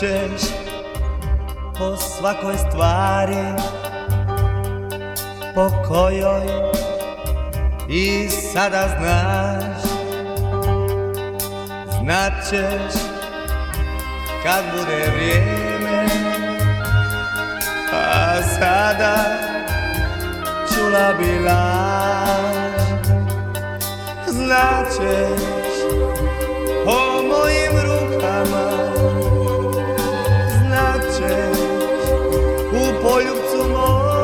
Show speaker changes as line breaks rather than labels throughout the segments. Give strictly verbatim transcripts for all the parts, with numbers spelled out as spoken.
Znaćeš po svakoj stvari po kojoj i sada znaš. Znaćeš kad bude vrijeme, a sada čula bi laž. Znaćeš o mojim rukama, znaćeš u poljubcu mom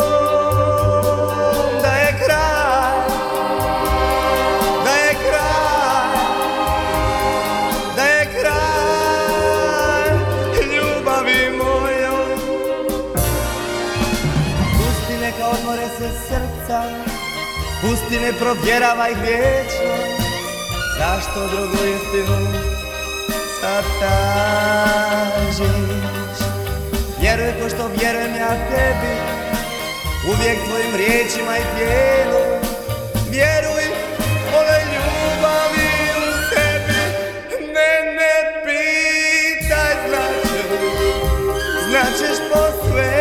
da je kraj, da je kraj, da je kraj ljubavi mojoj. Pusti neka odmore se srca, pusti ne provjeravaj vječno. Zašto drugu istinu sad tražiš? Vjeruj ko što vjerujem ja tebi, uvijek tvojim riječima i tijelu. Vjeruj ove ljubavi u sebi. Ne, ne pitaj, znaćeš, znaćeš po sve.